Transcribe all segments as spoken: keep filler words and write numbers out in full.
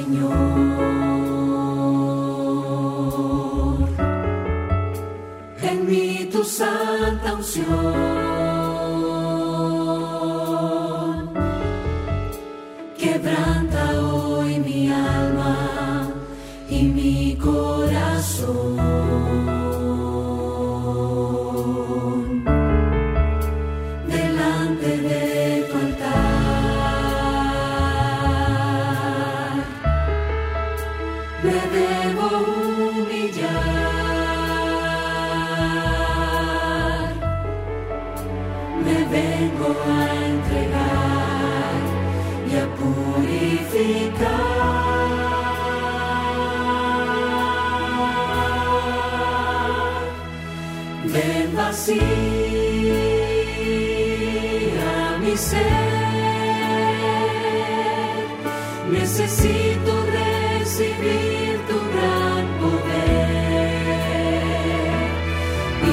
Señor, en mí tu santa unción, quebranta hoy mi alma y mi corazón. Delante de tu altar me debo humillar, me vengo a entregar y a purificar. Ven vacía mi ser, necesito recibir tu gran poder y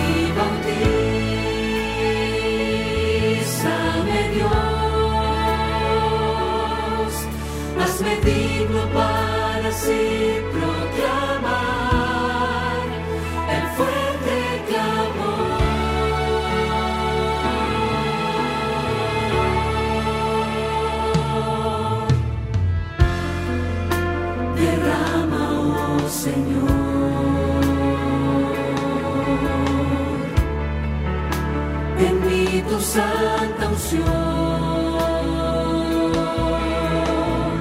bautízame, Dios, hazme digno para así proclamar el fuerte clamor. Derrama, oh Señor, en mí tu santa unción,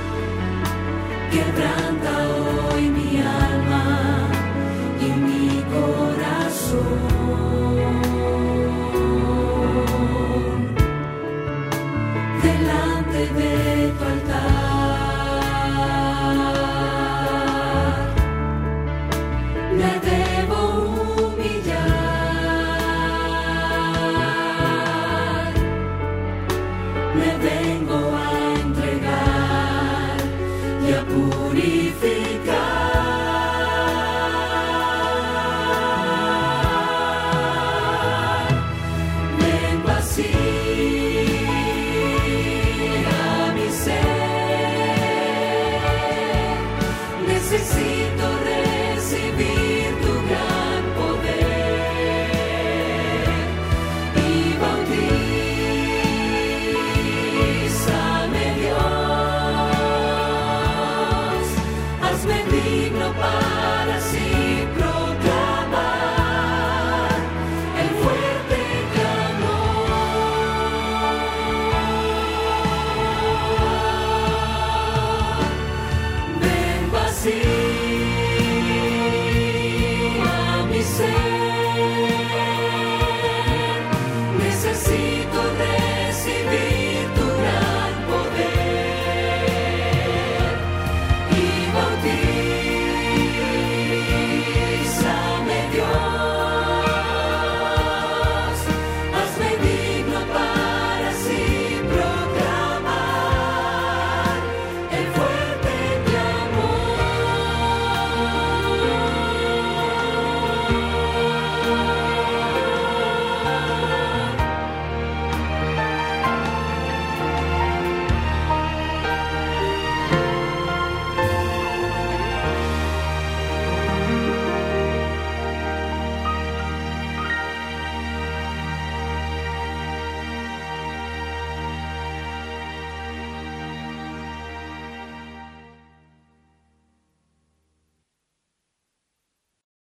quebranta hoy mi alma y mi corazón. Delante de tu altar me debo humillar, me vengo a entregar y a purificar.